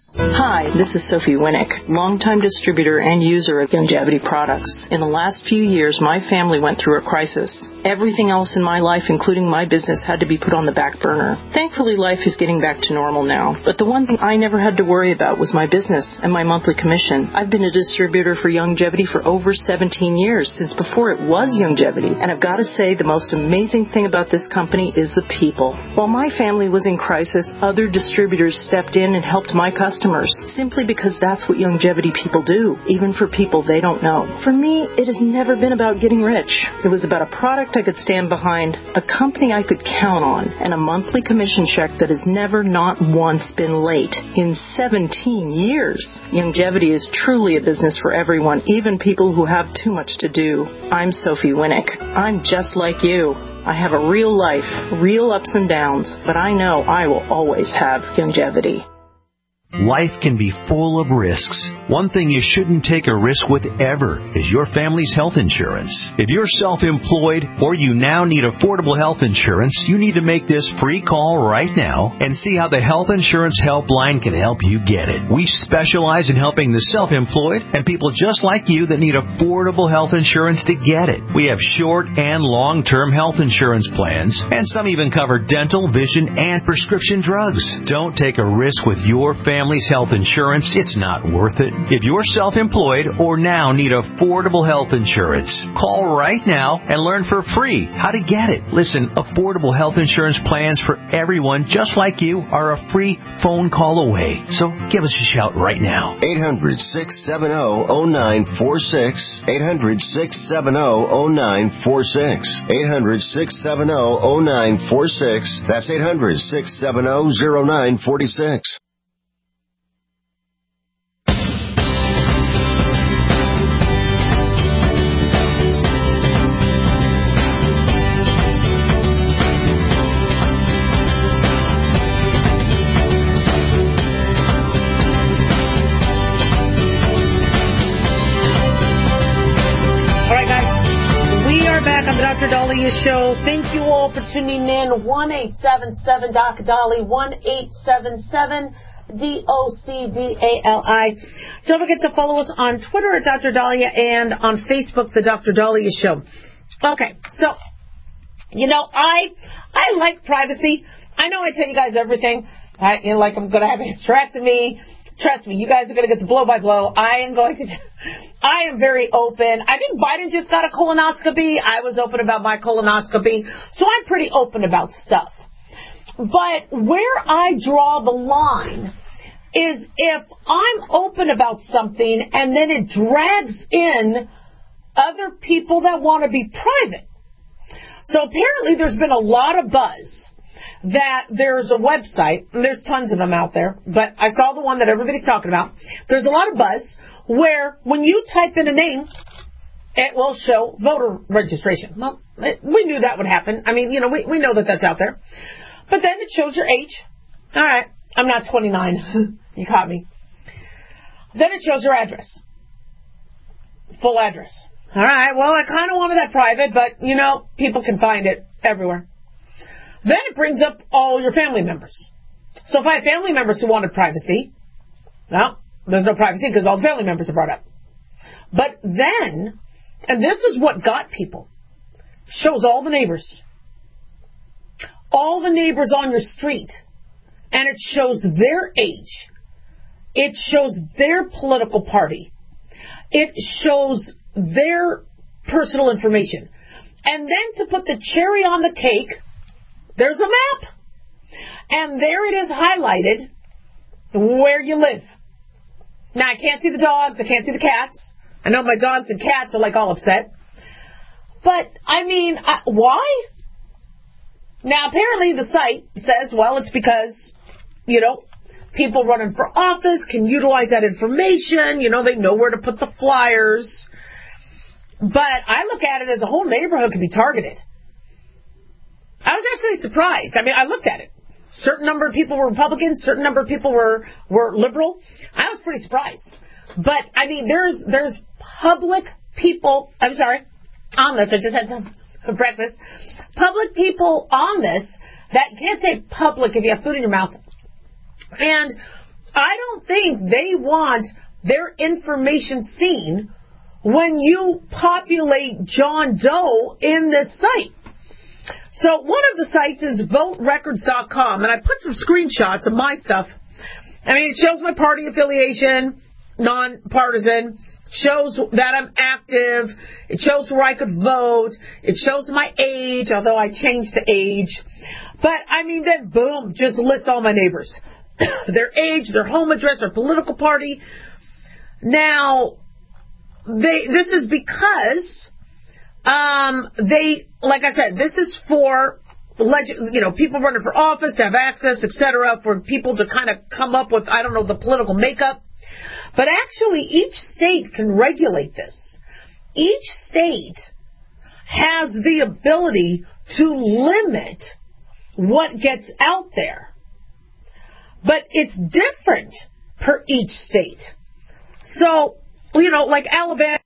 Hi, this is Sophie Winnick, longtime distributor and user of Youngevity products. In the last few years, my family went through a crisis. Everything else in my life, including my business, had to be put on the back burner. Thankfully, life is getting back to normal now. But the one thing I never had to worry about was my business and my monthly commission. I've been a distributor for Youngevity for over seventeen years, since before it was Youngevity. And I've got to say, the most amazing thing about this company is the people. While my family was in crisis, other distributors stepped in and helped my customers, simply because that's what Youngevity people do, even for people they don't know. For me, it has never been about getting rich. It was about a product I could stand behind, a company I could count on, and a monthly commission check that has never, not once, been late in seventeen years. Youngevity is truly a business for everyone, even people who have too much to do. I'm Sophie Winnick. I'm just like you. I have a real life, real ups and downs, but I know I will always have Youngevity. Life can be full of risks. One thing you shouldn't take a risk with ever is your family's health insurance. If you're self-employed or you now need affordable health insurance, you need to make this free call right now and see how the Health Insurance Helpline can help you get it. We specialize in helping the self-employed and people just like you that need affordable health insurance to get it. We have short and long-term health insurance plans, and some even cover dental, vision, and prescription drugs. Don't take a risk with your family. Family's health insurance, it's not worth it. If you're self-employed or now need affordable health insurance, call right now and learn for free how to get it. Listen, affordable health insurance plans for everyone just like you are a free phone call away. So give us a shout right now. eight hundred, six seven zero, zero nine four six. eight hundred, six seven zero, zero nine four six. eight hundred, six seven zero, zero nine four six. That's eight hundred, six seven zero, zero nine four six. Doctor Dahlia Show. Thank you all for tuning in. one eight seven seven, D O C, Dolly. one eight seven seven, D O C D A L I. Don't forget to follow us on Twitter at Doctor Dahlia and on Facebook, The Doctor Dahlia Show. Okay, so, you know, I I like privacy. I know I tell you guys everything. I, you know, like I'm going to have a hysterectomy. Trust me, you guys are going to get the blow-by-blow. I am going to, I am very open. I think Biden just got a colonoscopy. I was open about my colonoscopy. So I'm pretty open about stuff. But where I draw the line is if I'm open about something and then it drags in other people that want to be private. So apparently there's been a lot of buzz that there's a website, and there's tons of them out there, but I saw the one that everybody's talking about. There's a lot of buzz where when you type in a name, it will show voter registration. Well, it, we knew that would happen. I mean, you know, we, we know that that's out there. But then it shows your age. All right, I'm not twenty-nine. You caught me. Then it shows your address. Full address. All right, well, I kind of wanted that private, but, you know, people can find it everywhere. Then it brings up all your family members. So if I have family members who wanted privacy, well, there's no privacy because all the family members are brought up. But then, and this is what got people, shows all the neighbors. All the neighbors on your street. And it shows their age. It shows their political party. It shows their personal information. And then to put the cherry on the cake, there's a map. And there it is highlighted where you live. Now, I can't see the dogs. I can't see the cats. I know my dogs and cats are like all upset. But, I mean, I, why? Now, apparently the site says, well, it's because, you know, people running for office can utilize that information. You know, they know where to put the flyers. But I look at it as a whole neighborhood could be targeted. I was actually surprised. I mean, I looked at it. Certain number of people were Republicans. Certain number of people were, were liberal. I was pretty surprised. But, I mean, there's there's public people, I'm sorry, on this. I just had some breakfast. Public people on this that you can't say public if you have food in your mouth. And I don't think they want their information seen when you populate John Doe in this site. So one of the sites is vote records dot com, and I put some screenshots of my stuff. I mean, it shows my party affiliation, nonpartisan, shows that I'm active, it shows where I could vote, it shows my age, although I changed the age. But, I mean, then boom, just lists all my neighbors. Their age, their home address, their political party. Now, they this is because um, they, like I said, this is for, you know, people running for office to have access, et cetera, for people to kind of come up with, I don't know, the political makeup. But actually, each state can regulate this. Each state has the ability to limit what gets out there. But it's different per each state. So, you know, like Alabama,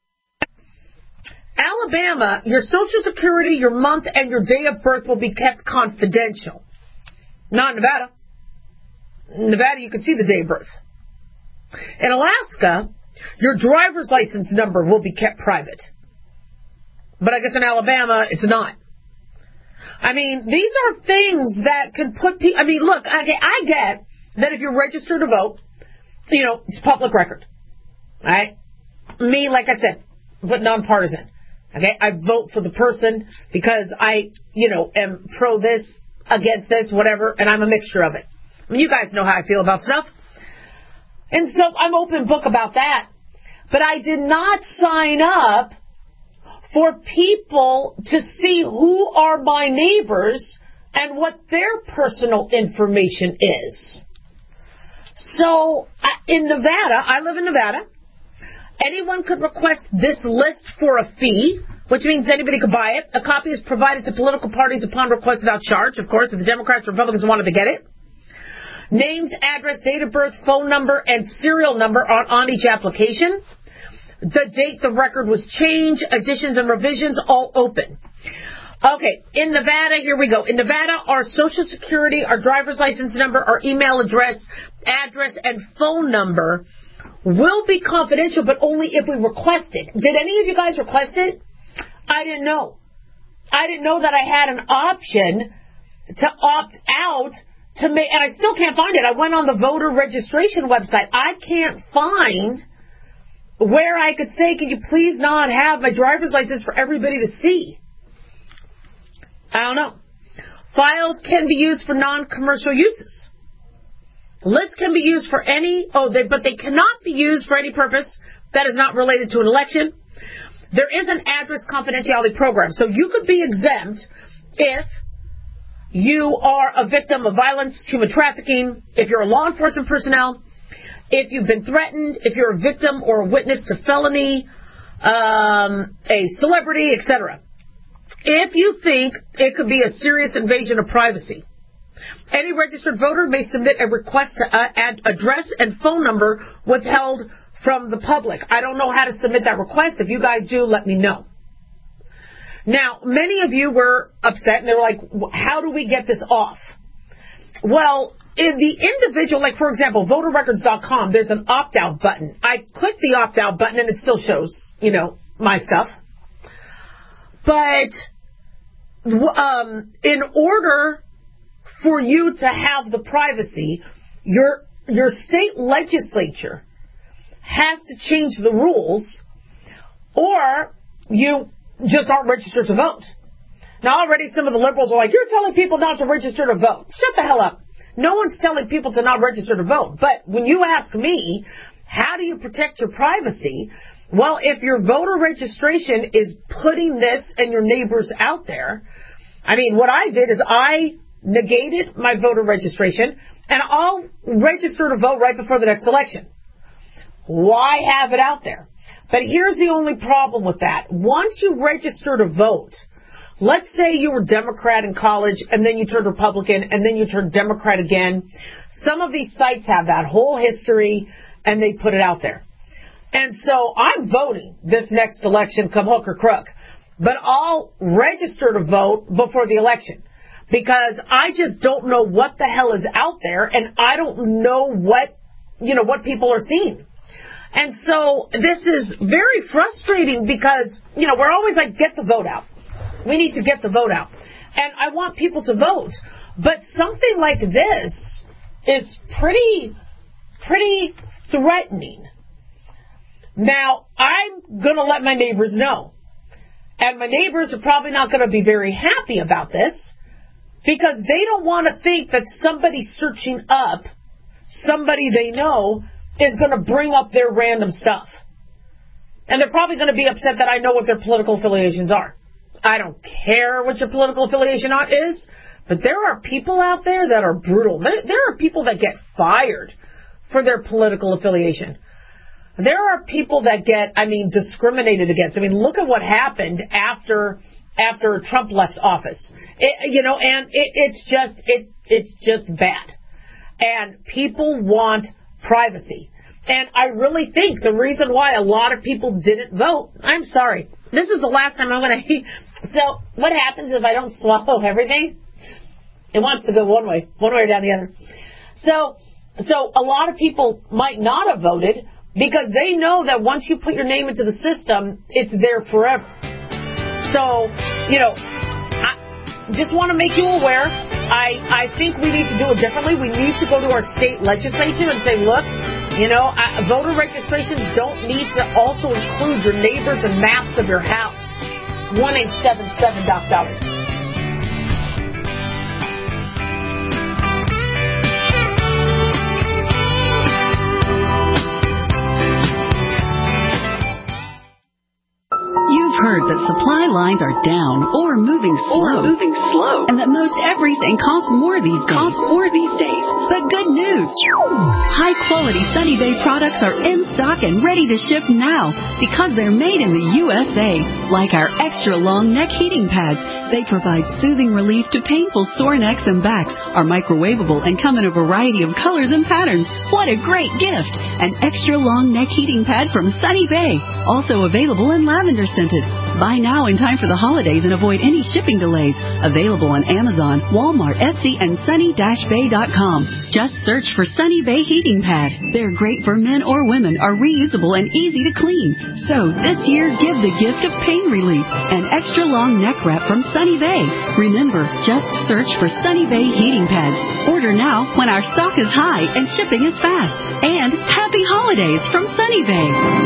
Alabama, your Social Security, your month, and your day of birth will be kept confidential. Not in Nevada. In Nevada, you can see the day of birth. In Alaska, your driver's license number will be kept private. But I guess in Alabama, it's not. I mean, these are things that can put people... I mean, look, I, I get that if you're registered to vote, you know, it's public record. All right? Me, like I said, but nonpartisan. Okay? I vote for the person because I, you know, am pro this, against this, whatever, and I'm a mixture of it. I mean, you guys know how I feel about stuff. And so I'm open book about that. But I did not sign up for people to see who are my neighbors and what their personal information is. So in Nevada, I live in Nevada, anyone could request this list for a fee, which means anybody could buy it. A copy is provided to political parties upon request without charge. Of course, if the Democrats or Republicans wanted to get it. Names, address, date of birth, phone number, and serial number are on each application. The date the record was changed, additions and revisions, all open. Okay, in Nevada, here we go. In Nevada, our Social Security, our driver's license number, our email address, address, and phone number will be confidential, but only if we request it. Did any of you guys request it? I didn't know. I didn't know that I had an option to opt out to make, and I still can't find it. I went on the voter registration website. I can't find where I could say, can you please not have my driver's license for everybody to see? I don't know. Files can be used for non-commercial uses. Lists can be used for any, oh, they, but they cannot be used for any purpose that is not related to an election. There is an address confidentiality program, so you could be exempt if you are a victim of violence, human trafficking, if you're a law enforcement personnel, if you've been threatened, if you're a victim or a witness to felony, um, a celebrity, et cetera. If you think it could be a serious invasion of privacy, any registered voter may submit a request to uh, add address and phone number withheld from the public. I don't know how to submit that request. If you guys do, let me know. Now, many of you were upset, and they were like, how do we get this off? Well, in the individual, like, for example, voter records dot com, there's an opt-out button. I click the opt-out button, and it still shows, you know, my stuff. But um, in order for you to have the privacy, your your state legislature has to change the rules, or you just aren't registered to vote. Now, already some of the liberals are like, you're telling people not to register to vote. Shut the hell up. No one's telling people to not register to vote. But when you ask me, how do you protect your privacy? Well, if your voter registration is putting this and your neighbors out there, I mean, what I did is I negated my voter registration, and I'll register to vote right before the next election. Why have it out there? But here's the only problem with that. Once you register to vote, let's say you were Democrat in college, and then you turned Republican, and then you turned Democrat again. Some of these sites have that whole history, and they put it out there. And so I'm voting this next election, come hook or crook. But I'll register to vote before the election, because I just don't know what the hell is out there, and I don't know what, you know, what people are seeing. And so this is very frustrating because, you know, we're always like, get the vote out. We need to get the vote out. And I want people to vote. But something like this is pretty, pretty threatening. Now, I'm going to let my neighbors know. And my neighbors are probably not going to be very happy about this, because they don't want to think that somebody searching up somebody they know is going to bring up their random stuff. And they're probably going to be upset that I know what their political affiliations are. I don't care what your political affiliation is, but there are people out there that are brutal. There are people that get fired for their political affiliation. There are people that get, I mean, discriminated against. I mean, look at what happened after after Trump left office. It, you know, and it, it's just it it's just bad. And people want privacy. And I really think the reason why a lot of people didn't vote, I'm sorry, this is the last time I'm going to... So what happens if I don't swallow everything? It wants to go one way, one way or down the other. So, so a lot of people might not have voted because they know that once you put your name into the system, it's there forever. So, you know, I just want to make you aware. I, I think we need to do it differently. We need to go to our state legislature and say, look, you know, I, voter registrations don't need to also include your neighbors and maps of your house. one eight seven seven Doc Dolly. You've heard that supply lines are down or moving slow, or moving slow, and that most everything costs more these days. Costs more these days. But good news! High-quality Sunny Bay products are in stock and ready to ship now because they're made in the U S A. Like our extra-long neck heating pads, they provide soothing relief to painful sore necks and backs, are microwavable, and come in a variety of colors and patterns. What a great gift! An extra-long neck heating pad from Sunny Bay, also available in lavender scented. Buy now in time for the holidays and avoid any shipping delays. Available on Amazon, Walmart, Etsy, and sunny dash bay dot com. Just search for Sunny Bay Heating Pad. They're great for men or women, are reusable and easy to clean. So this year, give the gift of pain relief. An extra long neck wrap from Sunny Bay. Remember, just search for Sunny Bay Heating Pads. Order now when our stock is high and shipping is fast. And happy holidays from Sunny Bay.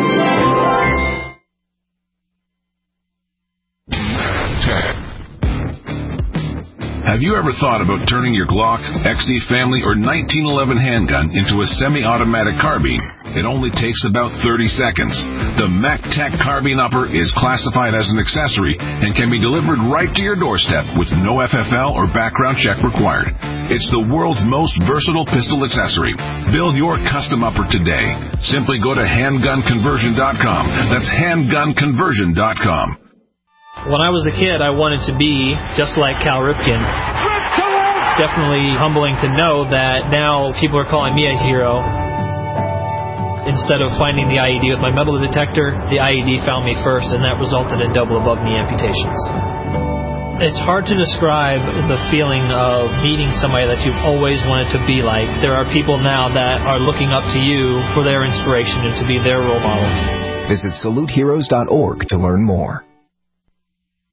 Have you ever thought about turning your Glock, X D Family, or nineteen eleven handgun into a semi-automatic carbine? It only takes about thirty seconds. The MacTech Carbine Upper is classified as an accessory and can be delivered right to your doorstep with no F F L or background check required. It's the world's most versatile pistol accessory. Build your custom upper today. Simply go to handgun conversion dot com. That's handgun conversion dot com. When I was a kid, I wanted to be just like Cal Ripken. It's definitely humbling to know that now people are calling me a hero. Instead of finding the I E D with my metal detector, the I E D found me first, and that resulted in double above-knee amputations. It's hard to describe the feeling of meeting somebody that you've always wanted to be like. There are people now that are looking up to you for their inspiration and to be their role model. Visit salute heroes dot org to learn more.